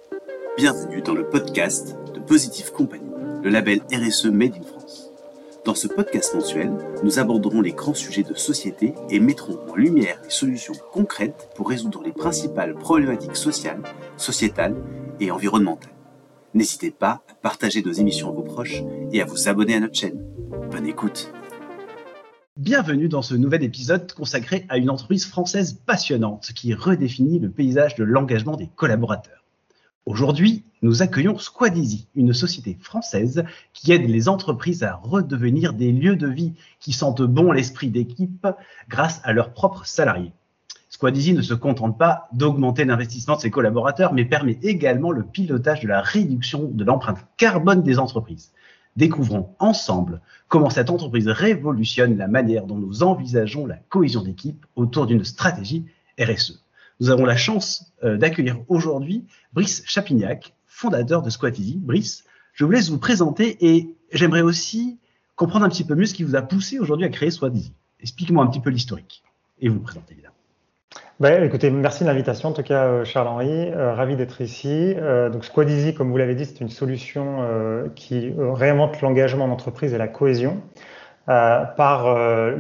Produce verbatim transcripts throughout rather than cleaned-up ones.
Bienvenue dans le podcast de Positive Company, le label R S E Made in France. Dans ce podcast mensuel, nous aborderons les grands sujets de société et mettrons en lumière les solutions concrètes pour résoudre les principales problématiques sociales, sociétales et environnementales. N'hésitez pas à partager nos émissions à vos proches et à vous abonner à notre chaîne. Bonne écoute. Bienvenue dans ce nouvel épisode consacré à une entreprise française passionnante qui redéfinit le paysage de l'engagement des collaborateurs. Aujourd'hui, nous accueillons Squadeasy, une société française qui aide les entreprises à redevenir des lieux de vie qui sentent bon l'esprit d'équipe grâce à leurs propres salariés. Squadeasy ne se contente pas d'augmenter l'investissement de ses collaborateurs, mais permet également le pilotage de la réduction de l'empreinte carbone des entreprises. Découvrons ensemble comment cette entreprise révolutionne la manière dont nous envisageons la cohésion d'équipe autour d'une stratégie R S E. Nous avons la chance euh, d'accueillir aujourd'hui Brice Chapignac, fondateur de Squadeasy. Brice, je vous laisse vous présenter et j'aimerais aussi comprendre un petit peu mieux ce qui vous a poussé aujourd'hui à créer Squadeasy. Expliquez-moi un petit peu l'historique et vous présentez évidemment. Bah, écoutez, merci de l'invitation, en tout cas Charles-Henri, euh, ravi d'être ici. Euh, donc Squadeasy, comme vous l'avez dit, c'est une solution euh, qui euh, réinvente l'engagement en entreprise et la cohésion euh, par euh,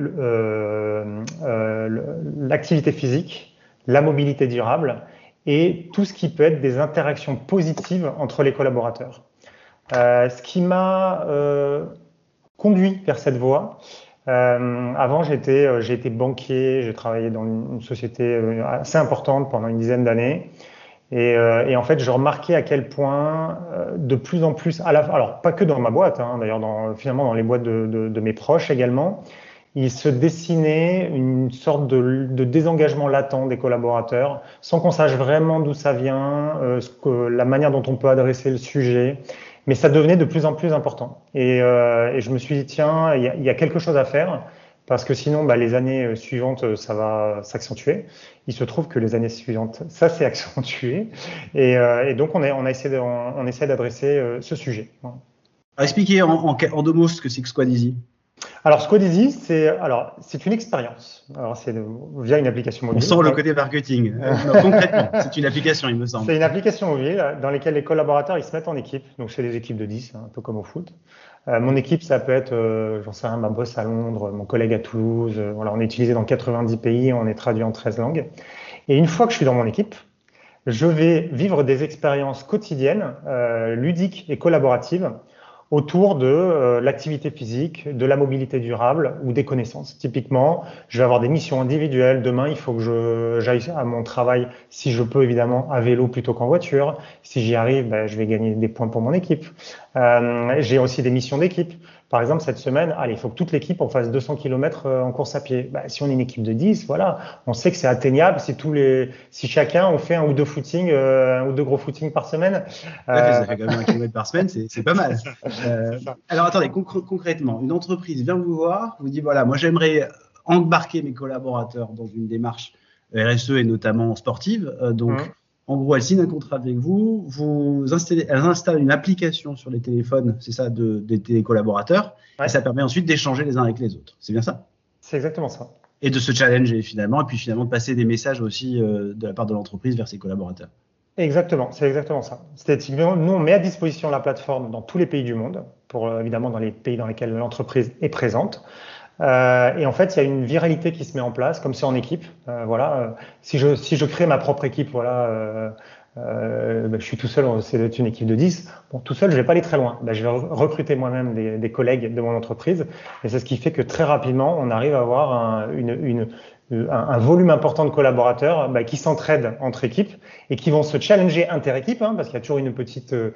euh, euh, l'activité physique, la mobilité durable et tout ce qui peut être des interactions positives entre les collaborateurs. Euh, ce qui m'a euh, conduit vers cette voie, Euh, avant, j'étais, euh, j'ai été banquier, j'ai travaillé dans une, une société euh, assez importante pendant une dizaine d'années. Et, euh, et en fait, je remarquais à quel point, euh, de plus en plus, à la, alors pas que dans ma boîte, hein, d'ailleurs, dans, finalement dans les boîtes de, de, de mes proches également, il se dessinait une sorte de, de désengagement latent des collaborateurs, sans qu'on sache vraiment d'où ça vient, euh, ce que, la manière dont on peut adresser le sujet. Mais ça devenait de plus en plus important. Et, euh, et je me suis dit, tiens, il y a, il y a quelque chose à faire, parce que sinon, bah, les années suivantes, ça va s'accentuer. Il se trouve que les années suivantes, ça s'est accentué. Et, euh, et donc, on a, on a essayé de, on, on essaie d'adresser euh, ce sujet. Alors, expliquez en, en, en deux mots ce que c'est que Squadeasy. Alors, Squadeasy, c'est, alors, c'est une expérience. Alors, c'est de, via une application mobile. On sent le côté marketing. Euh, non, concrètement, c'est une application, il me semble. C'est une application mobile dans laquelle les collaborateurs, ils se mettent en équipe. Donc, c'est des équipes de dix, hein, un peu comme au foot. Euh, mon équipe, ça peut être, euh, j'en sais rien, ma boss à Londres, mon collègue à Toulouse. Euh, voilà, on est utilisé dans quatre-vingt-dix pays, on est traduit en treize langues. Et une fois que je suis dans mon équipe, je vais vivre des expériences quotidiennes, euh, ludiques et collaboratives autour de euh, l'activité physique, de la mobilité durable ou des connaissances. Typiquement, je vais avoir des missions individuelles. Demain, il faut que je, j'aille à mon travail, si je peux évidemment, à vélo plutôt qu'en voiture. Si j'y arrive, ben, je vais gagner des points pour mon équipe. Euh, j'ai aussi des missions d'équipe. Par exemple, cette semaine, allez, il faut que toute l'équipe on fasse deux cents kilomètres en course à pied. Ben, si on est une équipe de dix, voilà, on sait que c'est atteignable si tous les, si chacun on fait un ou deux footings, euh, un ou deux gros footings par semaine. Euh, ça fait quand même un kilomètre par semaine, c'est, c'est pas mal. Euh, alors attendez, conc- concrètement, une entreprise vient vous voir, vous dit voilà, moi j'aimerais embarquer mes collaborateurs dans une démarche R S E et notamment sportive. Euh, donc, mmh. En gros, elle signe un contrat avec vous, vous installez, elle installe une application sur les téléphones, c'est ça, de, de, des collaborateurs, ouais. Et ça permet ensuite d'échanger les uns avec les autres. C'est bien ça ? C'est exactement ça. Et de se challenger finalement, et puis finalement de passer des messages aussi euh, de la part de l'entreprise vers ses collaborateurs. Exactement, c'est exactement ça. C'est, nous, on met à disposition la plateforme dans tous les pays du monde, pour euh, évidemment dans les pays dans lesquels l'entreprise est présente. Euh, et en fait, il y a une viralité qui se met en place, comme c'est en équipe. Euh, voilà, euh, si je si je crée ma propre équipe, voilà, euh, euh, ben, je suis tout seul, c'est une équipe de dix. Bon, tout seul, je vais pas aller très loin. Ben, je vais recruter moi-même des, des collègues de mon entreprise, et c'est ce qui fait que très rapidement, on arrive à avoir un, une une Un, un volume important de collaborateurs bah, qui s'entraident entre équipes et qui vont se challenger inter-équipe, hein, parce qu'il y a toujours une petite, euh,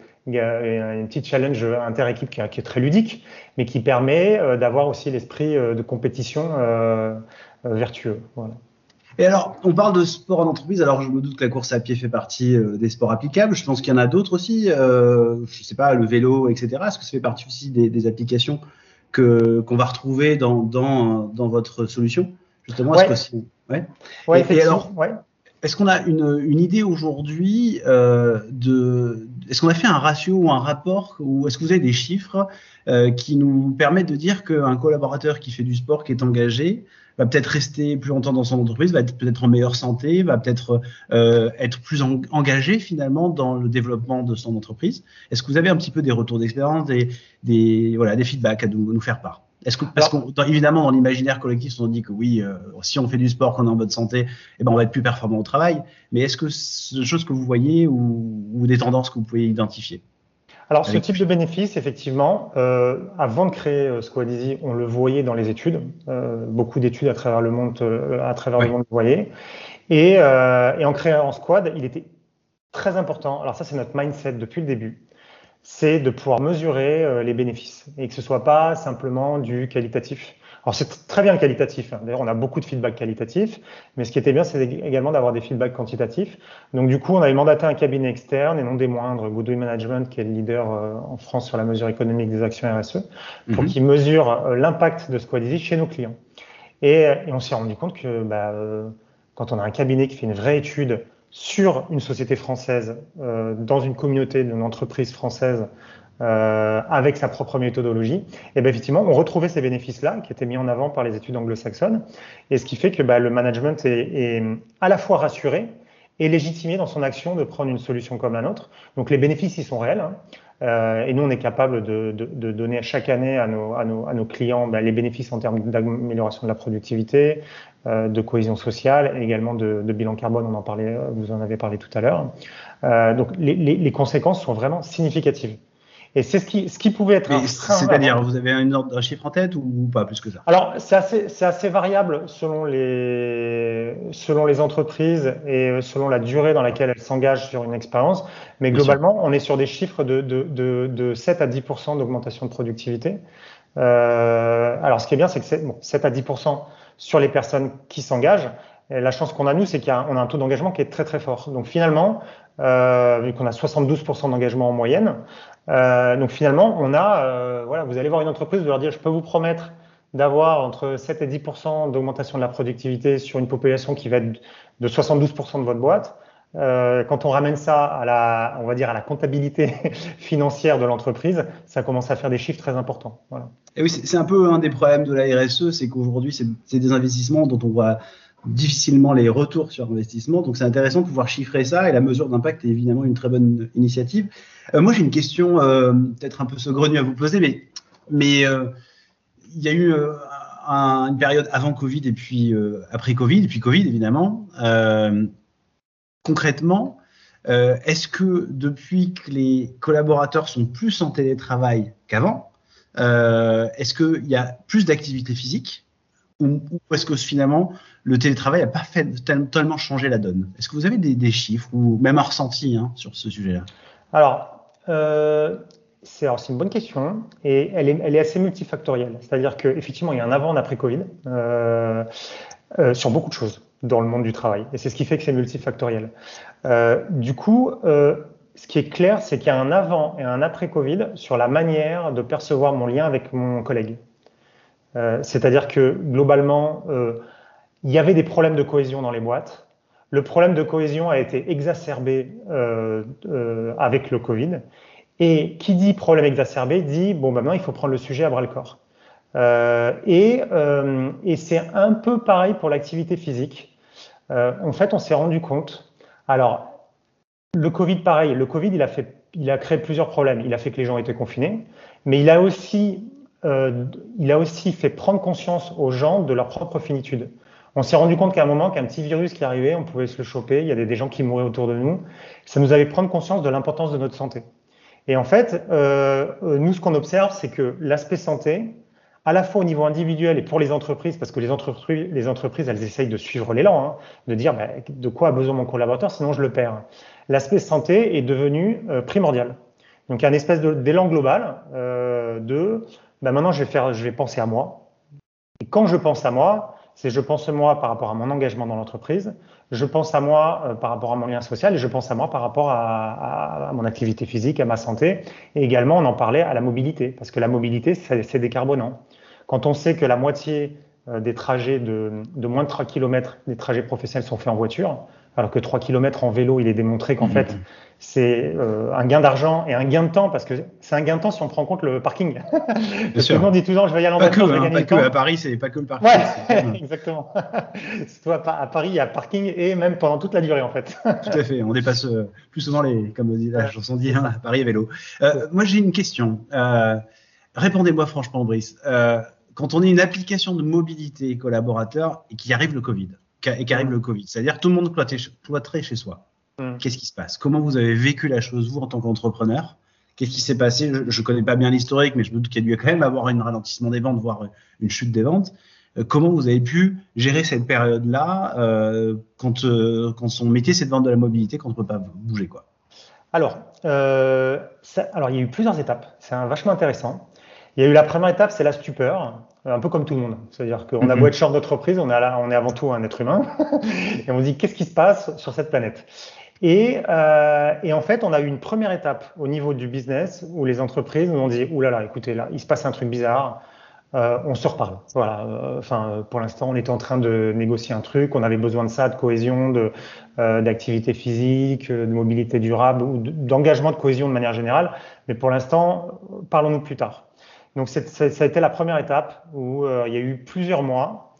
une petite challenge inter-équipe qui, qui est très ludique, mais qui permet euh, d'avoir aussi l'esprit euh, de compétition euh, euh, vertueux. Voilà. Et alors, on parle de sport en entreprise. Alors, je me doute que la course à pied fait partie euh, des sports applicables. Je pense qu'il y en a d'autres aussi. Euh, je sais pas, le vélo, et cetera. Est-ce que ça fait partie aussi des, des applications que qu'on va retrouver dans dans dans votre solution? Justement, ouais. est-ce que c'est... Ouais. Ouais, et, et alors, ouais. est-ce qu'on a une, une idée aujourd'hui euh, de... Est-ce qu'on a fait un ratio ou un rapport, ou est-ce que vous avez des chiffres euh, qui nous permettent de dire qu'un collaborateur qui fait du sport, qui est engagé, va peut-être rester plus longtemps dans son entreprise, va être peut-être en meilleure santé, va peut-être euh, être plus en, engagé finalement dans le développement de son entreprise. Est-ce que vous avez un petit peu des retours d'expérience, des, des, voilà, des feedbacks à nous, nous faire part? Est-ce que, parce qu'évidemment, dans l'imaginaire collectif, on dit que oui, euh, si on fait du sport, qu'on est en bonne santé, eh ben, on va être plus performant au travail. Mais est-ce que c'est des choses que vous voyez ou, ou des tendances que vous pouvez identifier? Alors, ce type de bénéfice, effectivement, euh, avant de créer euh, Squadeasy, on le voyait dans les études. Euh, beaucoup d'études à travers le monde, euh, à travers ouais. le monde, le voyaient. Et, euh, et en créant Squad, il était très important. Alors ça, c'est notre mindset depuis le début. C'est de pouvoir mesurer euh, les bénéfices et que ce soit pas simplement du qualitatif. Alors c'est très bien le qualitatif. Hein. D'ailleurs, on a beaucoup de feedback qualitatif, mais ce qui était bien, c'est également d'avoir des feedbacks quantitatifs. Donc du coup, on avait mandaté un cabinet externe et non des moindres, Goodwin Management, qui est le leader euh, en France sur la mesure économique des actions R S E, pour mm-hmm. qu'il mesure euh, l'impact de Squadeasy chez nos clients. Et, et on s'est rendu compte que bah, euh, quand on a un cabinet qui fait une vraie étude sur une société française, euh, dans une communauté d'une entreprise française, euh, avec sa propre méthodologie, et ben effectivement, on retrouvait ces bénéfices-là qui étaient mis en avant par les études anglo-saxonnes, et ce qui fait que bah, le management est, est à la fois rassuré et légitimé dans son action de prendre une solution comme la nôtre. Donc les bénéfices, ils sont réels, hein. Euh, et nous, on est capable de, de, de donner chaque année à nos, à nos, à nos clients bah, les bénéfices en termes d'amélioration de la productivité, euh, de cohésion sociale et également de, de bilan carbone. On en parlait, vous en avez parlé tout à l'heure. Euh, donc, les, les, les conséquences sont vraiment significatives. Et c'est ce qui, ce qui pouvait être. C'est-à-dire, vous avez un, ordre, un chiffre en tête ou, ou pas plus que ça? Alors, c'est assez, c'est assez variable selon les, selon les entreprises et selon la durée dans laquelle elles s'engagent sur une expérience. Mais Bien globalement, sûr. on est sur des chiffres de, de, de, de sept à dix pour cent d'augmentation de productivité. Euh, alors, ce qui est bien, c'est que c'est, bon, sept à dix pour cent sur les personnes qui s'engagent. Et la chance qu'on a, nous, c'est qu'on a, a un taux d'engagement qui est très, très fort. Donc, finalement, euh, vu qu'on a soixante-douze pour cent d'engagement en moyenne, Euh, donc finalement, on a, euh, voilà, vous allez voir une entreprise, vous leur dire, je peux vous promettre d'avoir entre sept et dix pour cent d'augmentation de la productivité sur une population qui va être de soixante-douze pour cent de votre boîte. Euh, quand on ramène ça à la, on va dire à la comptabilité financière de l'entreprise, ça commence à faire des chiffres très importants. Voilà. Et oui, c'est, c'est un peu un des problèmes de la R S E, c'est qu'aujourd'hui, c'est, c'est des investissements dont on voit difficilement les retours sur investissement. Donc, c'est intéressant de pouvoir chiffrer ça et la mesure d'impact est évidemment une très bonne initiative. Euh, moi, j'ai une question euh, peut-être un peu saugrenue à vous poser, mais mais euh, il y a eu euh, un, une période avant Covid et puis euh, après Covid, et puis Covid évidemment. Euh, concrètement, euh, est-ce que depuis que les collaborateurs sont plus en télétravail qu'avant, euh, est-ce qu'il y a plus d'activité physique ou, ou est-ce que finalement le télétravail n'a pas fait tellement changer la donne? Est-ce que vous avez des, des chiffres ou même un ressenti hein, sur ce sujet-là? Alors, euh, c'est, alors, c'est une bonne question et elle est, elle est assez multifactorielle. C'est-à-dire qu'effectivement, il y a un avant et un après Covid euh, euh, sur beaucoup de choses dans le monde du travail. Et c'est ce qui fait que c'est multifactoriel. Euh, du coup, euh, ce qui est clair, c'est qu'il y a un avant et un après Covid sur la manière de percevoir mon lien avec mon collègue. Euh, c'est-à-dire que globalement, euh, il y avait des problèmes de cohésion dans les boîtes. Le problème de cohésion a été exacerbé euh, euh, avec le Covid. Et qui dit problème exacerbé dit bon, bah, maintenant il faut prendre le sujet à bras le corps. Euh, et, euh, et c'est un peu pareil pour l'activité physique. Euh, en fait, on s'est rendu compte. Alors, le Covid, pareil. Le Covid, il a fait, il a créé plusieurs problèmes. Il a fait que les gens étaient confinés, mais il a aussi, euh, il a aussi fait prendre conscience aux gens de leur propre finitude. On s'est rendu compte qu'à un moment, qu'un petit virus qui arrivait, on pouvait se le choper. Il y avait des gens qui mouraient autour de nous. Ça nous avait fait prendre conscience de l'importance de notre santé. Et en fait, euh, nous, ce qu'on observe, c'est que l'aspect santé, à la fois au niveau individuel et pour les entreprises, parce que les entreprises, les entreprises, elles essayent de suivre l'élan, hein, de dire bah, de quoi a besoin mon collaborateur, sinon je le perds. L'aspect santé est devenu euh, primordial. Donc, il y a une espèce de, d'élan global euh, de bah, maintenant, je vais faire, je vais penser à moi. Et quand je pense à moi, c'est je pense à moi par rapport à mon engagement dans l'entreprise, je pense à moi euh, par rapport à mon lien social et je pense à moi par rapport à, à, à mon activité physique, à ma santé. Et également, on en parlait à la mobilité, parce que la mobilité, c'est, c'est décarbonant. Quand on sait que la moitié euh, des trajets de, de moins de trois kilomètres, des trajets professionnels sont faits en voiture, alors que trois kilomètres en vélo, il est démontré qu'en Mmh. fait, c'est euh, un gain d'argent et un gain de temps, parce que c'est un gain de temps si on prend en compte le parking. Parce que nous, on dit toujours, je vais y aller en Pas que, voiture, je vais hein, gagner pas du que. temps. À Paris, c'est pas que le parking. Ouais, c'est comme- exactement. Toi, à Paris, il y a parking et même pendant toute la durée, en fait. Tout à fait. On dépasse euh, plus souvent les, comme on dit la Ouais, chanson dit, c'est hein, ça. à Paris à vélo. Euh, moi, j'ai une question. Euh, répondez-moi franchement, Brice. Euh, quand on est une application de mobilité collaborateur et qu'il arrive le Covid, qu'a- et qu'arrive Mm. le Covid, c'est-à-dire tout le monde cloîtré, cloîtré chez soi, Mm. qu'est-ce qui se passe? Comment vous avez vécu la chose, vous, en tant qu'entrepreneur? Qu'est-ce qui s'est passé? Je ne connais pas bien l'historique, mais je me doute qu'il y a dû quand même avoir un ralentissement des ventes, voire une chute des ventes. Euh, comment vous avez pu gérer cette période-là euh, quand, euh, quand son métier, c'est de vendre de la mobilité, qu'on ne peut pas bouger, quoi? Alors, euh, ça- alors, il y a eu plusieurs étapes. C'est un- vachement intéressant. Il y a eu la première étape, c'est la stupeur, un peu comme tout le monde. C'est-à-dire qu'on a beau Mhm. être chef d'entreprise, on est, à la- on est avant tout un être humain. Et on se dit, qu'est-ce qui se passe sur cette planète? Et, euh, et en fait, on a eu une première étape au niveau du business où les entreprises nous ont dit, ouh là là, écoutez, là, il se passe un truc bizarre. Euh, on se reparle. Voilà. Euh, Enfin, euh, pour l'instant, on était en train de négocier un truc. On avait besoin de ça, de cohésion, de euh, d'activité physique, euh, de mobilité durable ou de- d'engagement de cohésion de manière générale. Mais pour l'instant, euh, parlons-nous plus tard. Donc, c'est- c'est- ça a été la première étape où euh, il y a eu plusieurs mois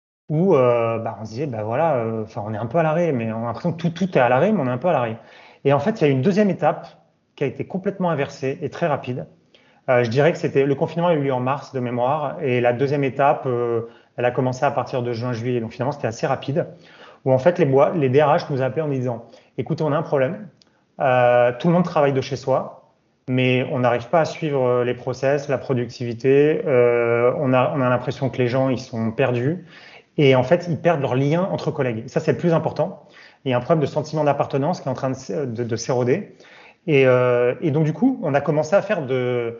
où euh, bah, on se disait, bah voilà, euh, enfin, on est un peu à l'arrêt, mais on a l'impression que tout, tout est à l'arrêt, mais on est un peu à l'arrêt. Et en fait, il y a eu une deuxième étape qui a été complètement inversée et très rapide. Euh, je dirais que c'était le confinement a eu lieu en mars de mémoire et la deuxième étape, euh, elle a commencé à partir de juin-juillet. Donc finalement, c'était assez rapide. Où en fait, les, bois, les D R H nous appelaient en disant, écoutez, on a un problème. Euh, tout le monde travaille de chez soi, mais on n'arrive pas à suivre les process, la productivité. Euh, on a, on a l'impression que les gens, ils sont perdus. Et en fait, ils perdent leur lien entre collègues. Ça, c'est le plus important. Il y a un problème de sentiment d'appartenance qui est en train de, de, de s'éroder. Et, euh, et donc, du coup, on a commencé à faire de,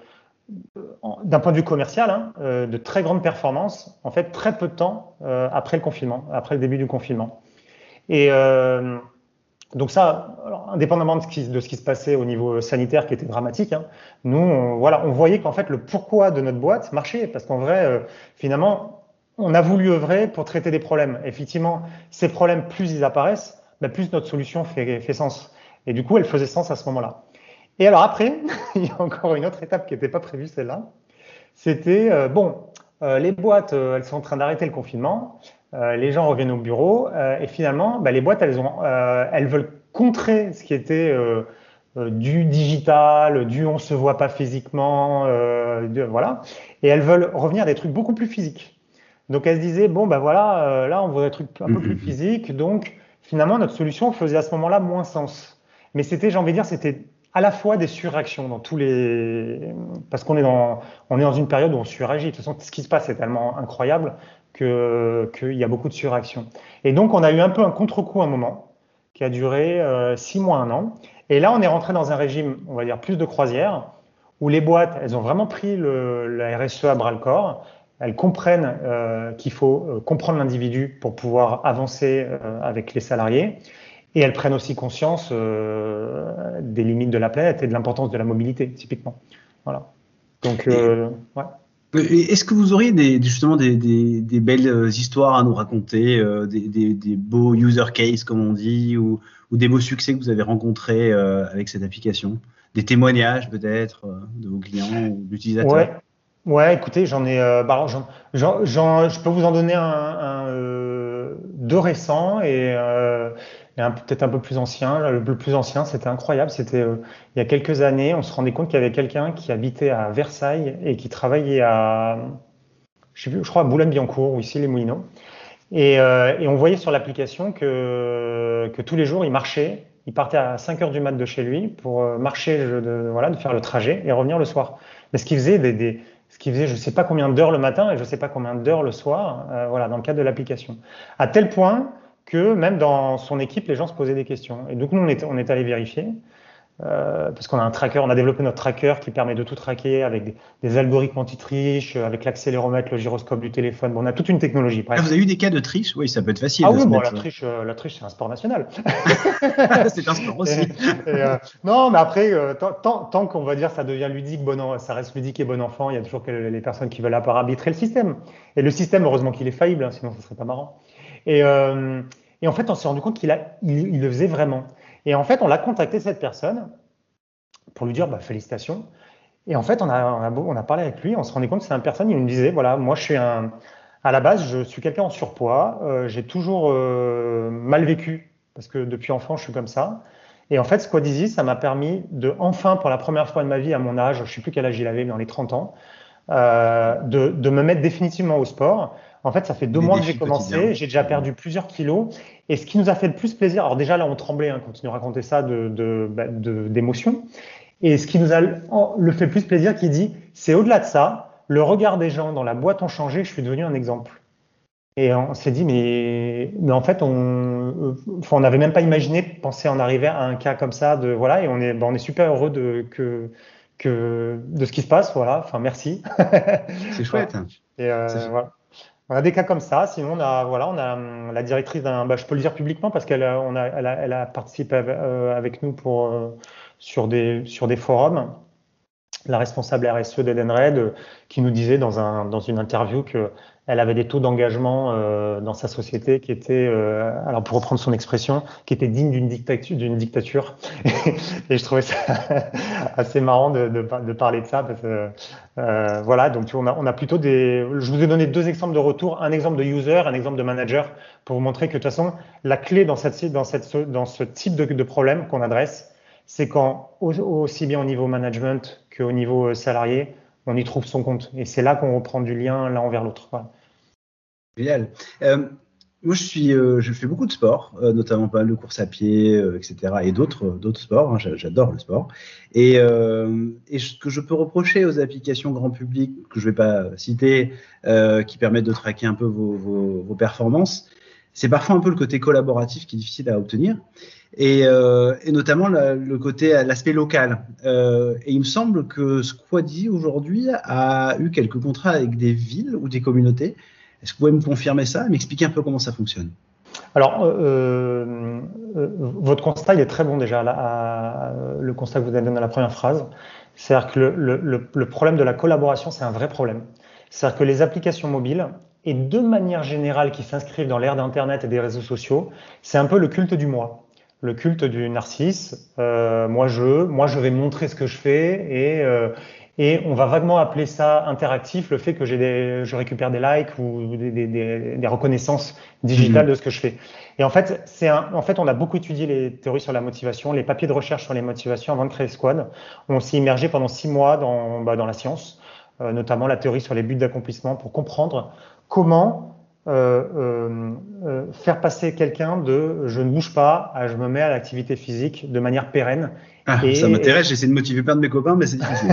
d'un point de vue commercial, hein, euh, de très grandes performances, en fait, très peu de temps euh, après le confinement, après le début du confinement. Et euh, donc ça, alors, indépendamment de ce, qui, de ce qui se passait au niveau sanitaire, qui était dramatique, hein, nous, on, voilà, on voyait qu'en fait, le pourquoi de notre boîte marchait, parce qu'en vrai, euh, finalement, on a voulu œuvrer pour traiter des problèmes. Effectivement, ces problèmes, plus ils apparaissent, bah, plus notre solution fait, fait sens. Et du coup, elle faisait sens à ce moment-là. Et alors après, il y a encore une autre étape qui n'était pas prévue, celle-là. C'était, euh, bon, euh, les boîtes, euh, elles sont en train d'arrêter le confinement, euh, les gens reviennent au bureau, euh, et finalement, bah, les boîtes, elles, ont, euh, elles veulent contrer ce qui était euh, euh, du digital, du on se voit pas physiquement, euh, de, voilà, et elles veulent revenir à des trucs beaucoup plus physiques. Donc elles se disaient, bon, ben voilà, euh, là, on voudrait des trucs un peu plus physiques, donc finalement, notre solution faisait à ce moment-là moins sens. Mais c'était, j'ai envie de dire, c'était à la fois des surréactions dans tous les, parce qu'on est dans, on est dans une période où on suragit. De toute façon, ce qui se passe est tellement incroyable que qu'il y a beaucoup de surréactions. Et donc, on a eu un peu un contre-coup à un moment qui a duré euh, six mois, un an. Et là, on est rentré dans un régime, on va dire, plus de croisière, où les boîtes, elles ont vraiment pris le, la R S E à bras le corps. Elles comprennent euh, qu'il faut euh, comprendre l'individu pour pouvoir avancer euh, avec les salariés. Et elles prennent aussi conscience euh, des limites de la planète et de l'importance de la mobilité, typiquement. Voilà. Donc, euh, ouais. Est-ce que vous auriez des, justement des, des, des belles histoires à nous raconter, euh, des, des, des beaux user cases, comme on dit, ou, ou des beaux succès que vous avez rencontrés euh, avec cette application? Des témoignages, peut-être, euh, de vos clients ou d'utilisateurs? Ouais. Ouais, écoutez, j'en ai, euh, bah, j'en, j'en, j'en, je peux vous en donner un, un euh, deux récents et, euh, et un peut-être un peu plus ancien. Le, le plus ancien, c'était incroyable. C'était euh, il y a quelques années, on se rendait compte qu'il y avait quelqu'un qui habitait à Versailles et qui travaillait à, je sais plus, je crois à Boulogne-Billancourt ou ici les Moulineaux. Et, euh, et on voyait sur l'application que, que tous les jours, il marchait. Il partait à cinq heures du mat de chez lui pour euh, marcher, de, de, voilà, de faire le trajet et revenir le soir. Mais ce qu'il faisait, des, des, ce qu'il faisait, je ne sais pas combien d'heures le matin et je ne sais pas combien d'heures le soir, euh, voilà, dans le cadre de l'application. À tel point que même dans son équipe, les gens se posaient des questions. Et donc nous, on est, on est allé vérifier. Euh, parce qu'on a un tracker, on a développé notre tracker qui permet de tout traquer avec des, des algorithmes anti-triche, avec l'accéléromètre, le gyroscope du téléphone. Bon, on a toute une technologie. Bref. Ah, vous avez eu des cas de triche? Oui, ça peut être facile. Ah de oui, se bon, mettre... la triche, euh, la triche, c'est un sport national. C'est un sport aussi. Et, et, euh, non, mais après, euh, tant, tant, tant qu'on va dire ça devient ludique, bon, en, ça reste ludique et bon enfant, il y a toujours que les personnes qui veulent arbitrer le système. Et le système, heureusement qu'il est faillible, hein, sinon ce serait pas marrant. Et, euh, Et en fait, on s'est rendu compte qu'il a, il, il le faisait vraiment. Et en fait, on l'a contacté, cette personne, pour lui dire bah, félicitations. Et en fait, on a, on, a, on a parlé avec lui, on se rendait compte que c'est une personne, il me disait, voilà, moi je suis un, à la base, je suis quelqu'un en surpoids, euh, j'ai toujours euh, mal vécu, parce que depuis enfant, je suis comme ça. Et en fait, Squad Easy, ça m'a permis de, enfin, pour la première fois de ma vie, à mon âge, je ne sais plus quel âge il avait, mais dans les trente ans, euh, de, de me mettre définitivement au sport. En fait, ça fait deux Des mois que j'ai défis quotidiens. commencé, j'ai déjà perdu plusieurs kilos. Et ce qui nous a fait le plus plaisir, alors déjà là, on tremblait hein, quand il nous racontait ça de, de, bah, de, d'émotion. Et ce qui nous a le fait le plus plaisir, qui dit, c'est au-delà de ça, le regard des gens dans la boîte ont changé, je suis devenu un exemple. Et on s'est dit, mais, mais en fait, on enfin, on n'avait même pas imaginé penser en arriver à un cas comme ça. De, voilà, et on est, ben, on est super heureux de, que, que, de ce qui se passe. Voilà, enfin, merci. C'est chouette. Voilà. Et euh, Ça fait... voilà. On a des cas comme ça. Sinon, on a, voilà, on a la directrice d'un, bah, je peux le dire publiquement parce qu'elle a, on a, elle a, elle a participé avec, euh, avec nous pour, euh, sur, des, sur des forums. La responsable R S E d'Edenred euh, qui nous disait dans, un, dans une interview qu'elle avait des taux d'engagement euh, dans sa société qui étaient, euh, alors pour reprendre son expression, qui étaient dignes d'une dictature. D'une dictature. Et je trouvais ça assez marrant de, de, de parler de ça. Parce que, euh, voilà, donc on a, on a plutôt des... Je vous ai donné deux exemples de retour, un exemple de user, un exemple de manager, pour vous montrer que de toute façon, la clé dans, cette, dans, cette, dans ce type de, de problème qu'on adresse, c'est quand, aussi bien au niveau management qu'au niveau salarié, on y trouve son compte. Et c'est là qu'on reprend du lien l'un envers l'autre. Voilà. Génial. Euh, moi, je suis, euh, je fais beaucoup de sport, euh, notamment pas mal de course à pied, euh, et cetera, et d'autres, d'autres sports. Hein, j'adore le sport. Et, euh, et ce que je peux reprocher aux applications grand public que je vais pas citer, euh, qui permettent de traquer un peu vos, vos, vos performances, c'est parfois un peu le côté collaboratif qui est difficile à obtenir. Et, euh, et notamment la, le côté, l'aspect local. Euh, et il me semble que Squadi aujourd'hui a eu quelques contrats avec des villes ou des communautés. Est-ce que vous pouvez me confirmer ça, m'expliquer un peu comment ça fonctionne? Alors, euh, euh, votre constat il est très bon déjà, là, à, le constat que vous avez donné dans la première phrase. C'est-à-dire que le, le, le problème de la collaboration, c'est un vrai problème. C'est-à-dire que les applications mobiles, et de manière générale qui s'inscrivent dans l'ère d'Internet et des réseaux sociaux, c'est un peu le culte du moi. Le culte du narcisse, euh, moi je, moi je vais montrer ce que je fais et, euh, et on va vaguement appeler ça interactif, le fait que j'ai des, je récupère des likes ou des, des, des, des reconnaissances digitales mmh. de ce que je fais. Et en fait, c'est un, en fait, on a beaucoup étudié les théories sur la motivation, les papiers de recherche sur les motivations avant de créer Squad. On s'est immergé pendant six mois dans, bah, dans la science, euh, notamment la théorie sur les buts d'accomplissement pour comprendre comment Euh, euh, euh, faire passer quelqu'un de je ne bouge pas à je me mets à l'activité physique de manière pérenne. Ah, et, ça m'intéresse, j'essaie de motiver plein de mes copains, mais c'est difficile.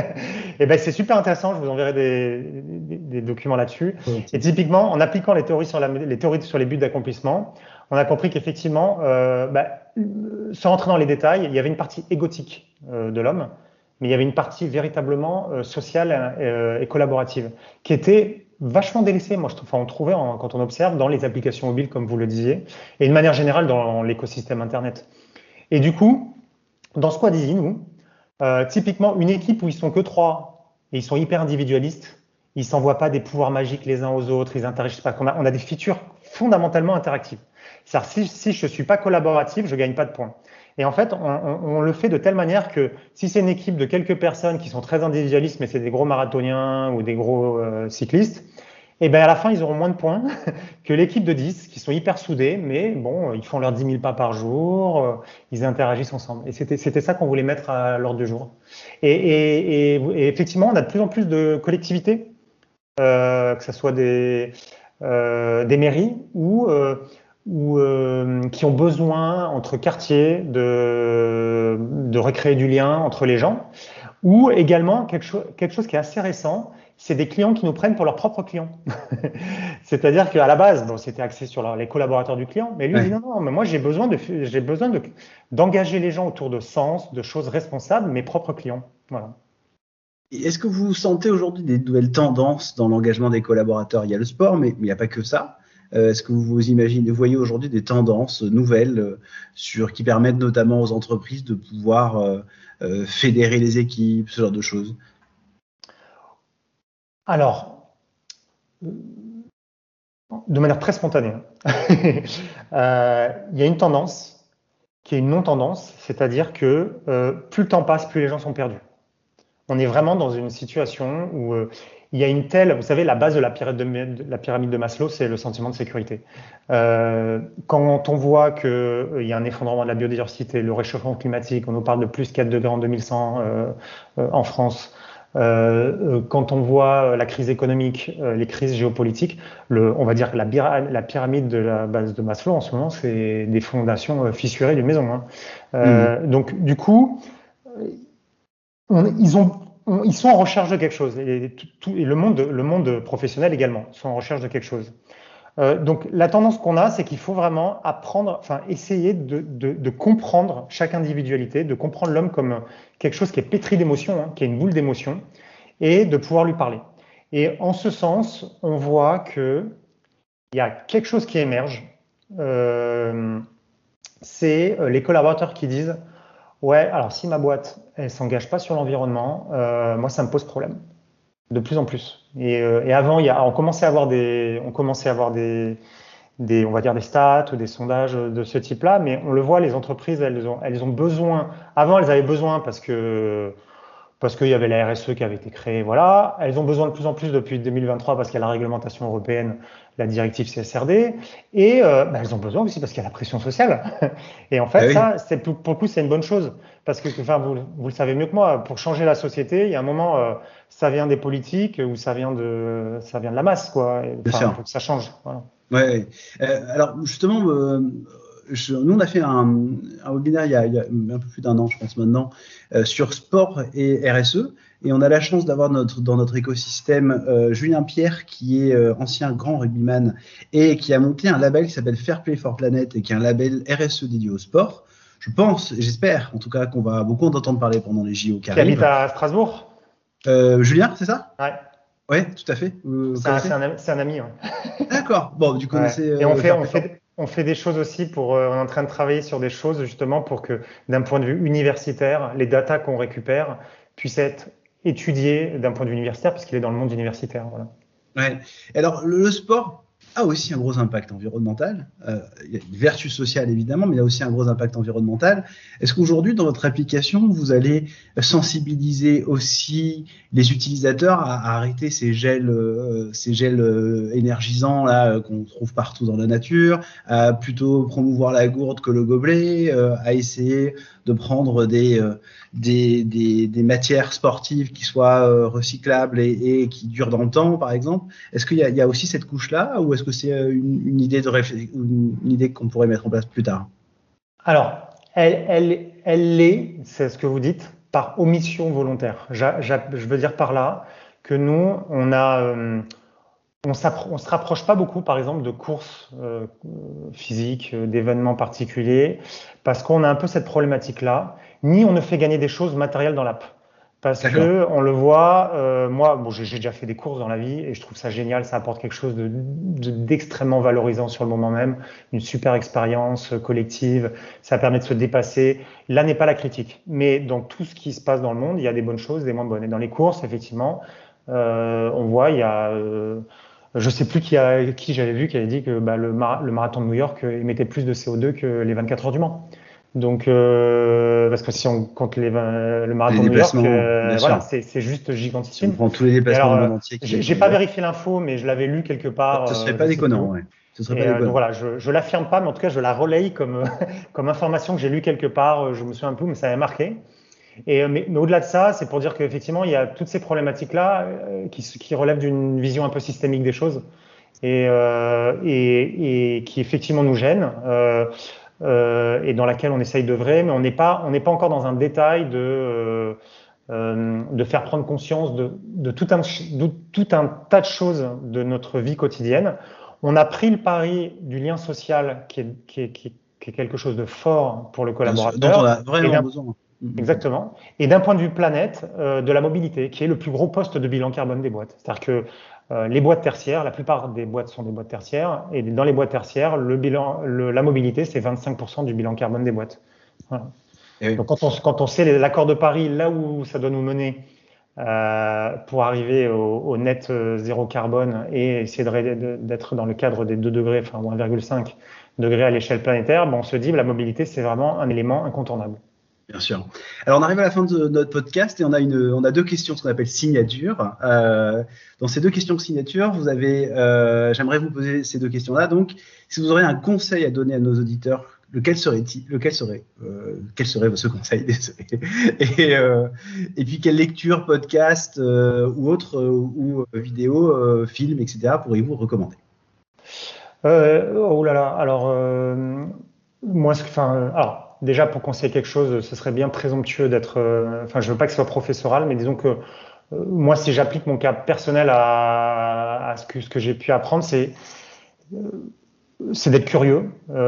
Et ben, c'est super intéressant, je vous enverrai des, des, des documents là-dessus. Okay. Et typiquement, en appliquant les théories sur, la, les, théories sur les buts d'accomplissement, on a compris qu'effectivement, euh, bah, sans rentrer dans les détails, il y avait une partie égotique euh, de l'homme, mais il y avait une partie véritablement euh, sociale euh, et collaborative, qui était vachement délaissé, moi je trouve, enfin, on trouvait en, quand on observe dans les applications mobiles, comme vous le disiez, et de manière générale dans l'écosystème Internet. Et du coup, dans Squad Easy, nous, euh, typiquement une équipe où ils sont que trois et ils sont hyper individualistes, ils s'envoient pas des pouvoirs magiques les uns aux autres, ils interagissent pas. On a, on a des features fondamentalement interactives. C'est-à-dire si, si je suis pas collaboratif, je gagne pas de points. Et en fait, on, on, on le fait de telle manière que si c'est une équipe de quelques personnes qui sont très individualistes, mais c'est des gros marathoniens ou des gros euh, cyclistes, et ben à la fin, ils auront moins de points que l'équipe de dix qui sont hyper soudés, mais bon, ils font leurs dix mille pas par jour, euh, ils interagissent ensemble. Et c'était, c'était ça qu'on voulait mettre à l'ordre du jour. Et, et, et, et effectivement, on a de plus en plus de collectivités, euh, que ce soit des, euh, des mairies ou euh, ou euh, qui ont besoin entre quartiers de, de recréer du lien entre les gens, ou également quelque chose, quelque chose qui est assez récent, c'est des clients qui nous prennent pour leurs propres clients. C'est-à-dire qu'à la base, bon, c'était axé sur la, les collaborateurs du client, mais lui ouais. dit non, non, mais moi j'ai besoin de, j'ai besoin de, d'engager les gens autour de sens, de choses responsables, mes propres clients. Voilà. Est-ce que vous sentez aujourd'hui des nouvelles tendances dans l'engagement des collaborateurs? Il y a le sport, mais il n'y a pas que ça. Euh, est-ce que vous vous imaginez, vous voyez aujourd'hui des tendances nouvelles euh, sur, qui permettent notamment aux entreprises de pouvoir euh, euh, fédérer les équipes, ce genre de choses? Alors, de manière très spontanée. euh, il y a une tendance qui est une non-tendance, c'est-à-dire que euh, plus le temps passe, plus les gens sont perdus. On est vraiment dans une situation où euh, il y a une telle, vous savez, la base de la pyramide de, de, la pyramide de Maslow, c'est le sentiment de sécurité. Euh, quand on voit qu'il euh, y a un effondrement de la biodiversité, le réchauffement climatique, on nous parle de plus quatre degrés en deux mille cent euh, euh, en France, euh, quand on voit la crise économique, euh, les crises géopolitiques, le, on va dire que la, la pyramide de la base de Maslow en ce moment, c'est des fondations fissurées d'une maison. Hein. Euh, mmh. Donc, du coup, on, ils ont On, ils sont en recherche de quelque chose, et, tout, tout, et le, monde, le monde professionnel également, sont en recherche de quelque chose. Euh, donc la tendance qu'on a, c'est qu'il faut vraiment apprendre, enfin essayer de, de, de comprendre chaque individualité, de comprendre l'homme comme quelque chose qui est pétri d'émotions, hein, qui est une boule d'émotions, et de pouvoir lui parler. Et en ce sens, on voit que il y a quelque chose qui émerge, euh, c'est les collaborateurs qui disent ouais, alors si ma boîte, elle s'engage pas sur l'environnement, euh, moi, ça me pose problème. De plus en plus. Et, euh, et avant, il y a, on commençait à avoir des, on commençait à avoir des, des, on va dire des stats ou des sondages de ce type-là, mais on le voit, les entreprises, elles ont, elles ont besoin. Avant, elles avaient besoin parce que, parce qu'il y avait la R S E qui avait été créée, voilà. Elles ont besoin de plus en plus depuis deux mille vingt-trois parce qu'il y a la réglementation européenne, la directive C S R D, et euh, bah, elles ont besoin aussi parce qu'il y a la pression sociale. Et en fait, ah oui. ça, c'est, pour le coup, c'est une bonne chose parce que, enfin, vous, vous le savez mieux que moi, pour changer la société, il y a un moment, euh, ça vient des politiques ou ça vient de, ça vient de la masse, quoi. Enfin, pour que ça change. Voilà. Ouais. Euh, alors justement. Euh... Je, nous, on a fait un, un webinaire il y, a, il y a un peu plus d'un an, je pense maintenant, euh, sur sport et R S E. Et on a la chance d'avoir notre, dans notre écosystème euh, Julien Pierre, qui est euh, ancien grand rugbyman et qui a monté un label qui s'appelle Fair Play for Planet et qui est un label R S E dédié au sport. Je pense, j'espère en tout cas qu'on va beaucoup en entendre parler pendant les J O qui arrivent. Qui habite à Strasbourg euh, Julien, c'est ça? Ouais. Ouais, tout à fait. Euh, c'est, un, c'est, un, c'est un ami. Ouais. D'accord. Bon, du coup, ouais. c'est. Et on fait, on fait, on fait des choses aussi pour. Euh, on est en train de travailler sur des choses justement pour que, d'un point de vue universitaire, les datas qu'on récupère puissent être étudiées d'un point de vue universitaire, parce qu'il est dans le monde universitaire. Voilà. Ouais. Alors, le, le sport a aussi un gros impact environnemental. Euh, il y a une vertu sociale évidemment, mais il y a aussi un gros impact environnemental. Est-ce qu'aujourd'hui, dans votre application, vous allez sensibiliser aussi les utilisateurs à, à arrêter ces gels, euh, ces gels euh, énergisants là qu'on trouve partout dans la nature, à plutôt promouvoir la gourde que le gobelet, euh, à essayer de prendre des, euh, des, des, des matières sportives qui soient euh, recyclables et, et qui durent dans le temps, par exemple? Est-ce qu'il y a, il y a aussi cette couche-là, ou est-ce que c'est une, une idée de réfl- une, une idée qu'on pourrait mettre en place plus tard? Alors, elle, elle, elle l'est, c'est ce que vous dites, par omission volontaire. J'a, j'a, je veux dire par là que nous, on a, euh, on, on se rapproche pas beaucoup, par exemple, de courses euh, physiques, euh, d'événements particuliers, parce qu'on a un peu cette problématique-là. Ni on ne fait gagner des choses matérielles dans l'app. Parce D'accord. que on le voit, euh, moi, bon, j'ai, j'ai déjà fait des courses dans la vie et je trouve ça génial, ça apporte quelque chose de, de, d'extrêmement valorisant sur le moment même, une super expérience collective, ça permet de se dépasser. Là n'est pas la critique, mais dans tout ce qui se passe dans le monde, il y a des bonnes choses, des moins bonnes. Et dans les courses, effectivement, euh, on voit, il y a, euh, je sais plus qui, a, qui j'avais vu qui avait dit que bah, le, mar- le marathon de New York émettait plus de C O deux que les vingt-quatre heures du Mans. Donc, euh, parce que si on compte les, le marathon de New York, euh, voilà, c'est, c'est juste gigantissime. On prend tous les déplacements alors, du monde entier. J'ai, j'ai pas vérifié l'info, mais je l'avais lu quelque part. Ce serait euh, pas déconnant, ouais. Ce serait et, pas déconnant. Euh, donc voilà, je, je l'affirme pas, mais en tout cas, je la relaye comme comme information que j'ai lue quelque part. Je me souviens un peu, mais ça m'a marqué. Et mais, mais au-delà de ça, c'est pour dire qu'effectivement, il y a toutes ces problématiques-là euh, qui, qui relèvent d'une vision un peu systémique des choses et euh, et, et qui effectivement nous gênent. Euh, Euh, et dans laquelle on essaye d'œuvrer, mais on n'est pas, on n'est pas encore dans un détail de, euh, euh, de faire prendre conscience de, de, tout un, de tout un tas de choses de notre vie quotidienne. On a pris le pari du lien social qui est, qui est, qui est, qui est quelque chose de fort pour le collaborateur. Dont on a vraiment besoin. Exactement. Et d'un point de vue planète, euh, de la mobilité, qui est le plus gros poste de bilan carbone des boîtes. C'est-à-dire que euh, les boîtes tertiaires, la plupart des boîtes sont des boîtes tertiaires, et dans les boîtes tertiaires, le bilan, le, la mobilité, c'est vingt-cinq pour cent du bilan carbone des boîtes. Voilà. Oui. Donc quand on, quand on sait l'accord de Paris, là où ça doit nous mener, euh, pour arriver au, au net euh, zéro carbone et essayer de, de, d'être dans le cadre des deux degrés, enfin ou un virgule cinq degrés à l'échelle planétaire, ben, on se dit que la mobilité, c'est vraiment un élément incontournable. Bien sûr. Alors, on arrive à la fin de notre podcast et on a, une, on a deux questions, ce qu'on appelle signatures. Euh, dans ces deux questions signature, vous avez, euh, j'aimerais vous poser ces deux questions-là. Donc, si vous aurez un conseil à donner à nos auditeurs, lequel serait-il, lequel serait, euh, quel serait ce conseil, désolé. Et, euh, et puis, quelle lecture, podcast euh, ou autre, euh, ou vidéo, euh, film, et cetera pourriez-vous recommander? Euh, oh là là. Alors, euh, moi, enfin, euh, alors. Déjà, pour conseiller quelque chose, ce serait bien présomptueux d'être. Euh, enfin, je veux pas que ce soit professoral, mais disons que euh, moi, si j'applique mon cas personnel à, à ce que ce que j'ai pu apprendre, c'est euh, c'est d'être curieux.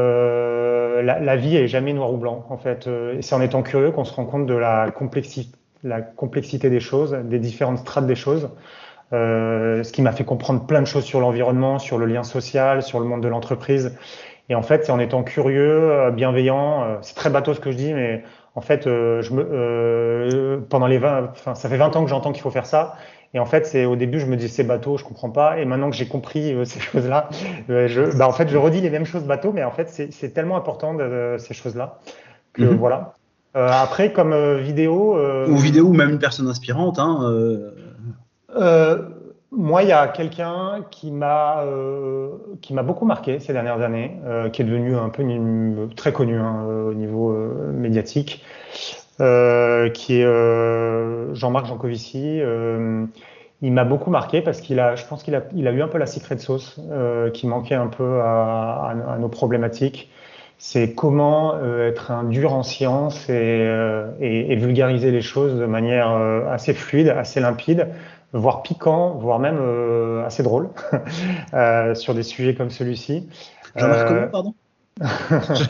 Euh, la, la vie est jamais noir ou blanc, en fait. Et c'est en étant curieux qu'on se rend compte de la complexité, la complexité des choses, des différentes strates des choses. Euh, ce qui m'a fait comprendre plein de choses sur l'environnement, sur le lien social, sur le monde de l'entreprise. Et en fait, c'est en étant curieux, bienveillant. C'est très bateau ce que je dis, mais en fait, euh, je me, euh, pendant les vingt, enfin, ça fait vingt ans que j'entends qu'il faut faire ça. Et en fait, c'est au début, je me dis c'est bateau, je comprends pas. Et maintenant que j'ai compris euh, ces choses-là, euh, je, bah en fait, je redis les mêmes choses bateau, mais en fait, c'est, c'est tellement important de, de, ces choses-là que mm-hmm. voilà. Euh, après, comme euh, vidéo, euh, ou vidéo, ou même une personne inspirante, hein. Euh... Euh, Moi, il y a quelqu'un qui m'a euh, qui m'a beaucoup marqué ces dernières années, euh, qui est devenu un peu une, très connu hein, au niveau euh, médiatique, euh, qui est euh, Jean-Marc Jancovici. Euh, il m'a beaucoup marqué parce qu'il a, je pense qu'il a, il a eu un peu la secret sauce euh, qui manquait un peu à, à, à nos problématiques. C'est comment euh, être un dur en science et, euh, et, et vulgariser les choses de manière euh, assez fluide, assez limpide, voire piquant, voire même euh, assez drôle euh, sur des sujets comme celui-ci. Jean-Marc, comment, pardon? je,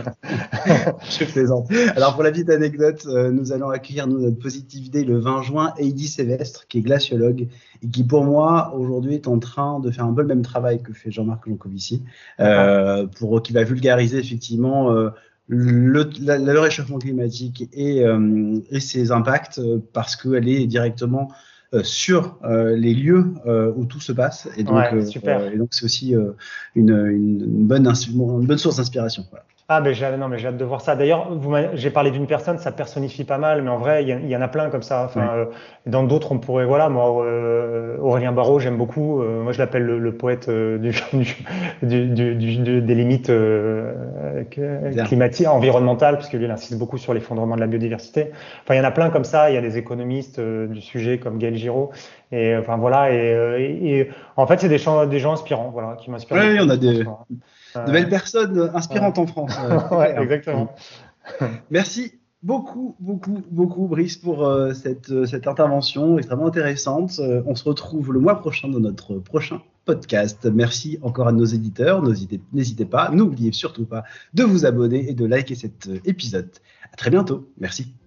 je plaisante. Alors, pour la petite anecdote, euh, nous allons accueillir nous, notre Positive Day le vingt juin, Heidi Sévestre, qui est glaciologue et qui, pour moi, aujourd'hui, est en train de faire un peu le même travail que fait Jean-Marc Jancovici, euh, pour qui va vulgariser effectivement euh, le, la, le réchauffement climatique et, euh, et ses impacts, parce qu'elle est directement Euh, sur euh, les lieux euh, où tout se passe, et donc, ouais, super. Euh, et donc c'est aussi euh, une, une, une, bonne une bonne source d'inspiration. Voilà. Ah ben j'ai, non mais j'ai hâte de voir ça. D'ailleurs, vous j'ai parlé d'une personne, ça personnifie pas mal, mais en vrai il y, y en a plein comme ça. Enfin, ouais. euh, dans d'autres on pourrait, voilà, moi euh, Aurélien Barraud j'aime beaucoup. Euh, moi je l'appelle le, le poète euh, du, du, du, du, du, des limites euh, climatiques, environnementales, parce que lui il insiste beaucoup sur l'effondrement de la biodiversité. Enfin il y en a plein comme ça. Il y a des économistes euh, du sujet comme Gaël Giraud. Et enfin voilà. Et, et, et en fait c'est des gens, des gens inspirants, voilà, qui m'inspirent. Oui, on a des de belles personnes inspirantes euh, en France. Euh, ouais, exactement. Merci beaucoup, beaucoup, beaucoup, Brice, pour euh, cette, cette intervention extrêmement intéressante. Euh, on se retrouve le mois prochain dans notre prochain podcast. Merci encore à nos éditeurs. N'hésitez, n'hésitez pas, n'oubliez surtout pas de vous abonner et de liker cet épisode. À très bientôt. Merci.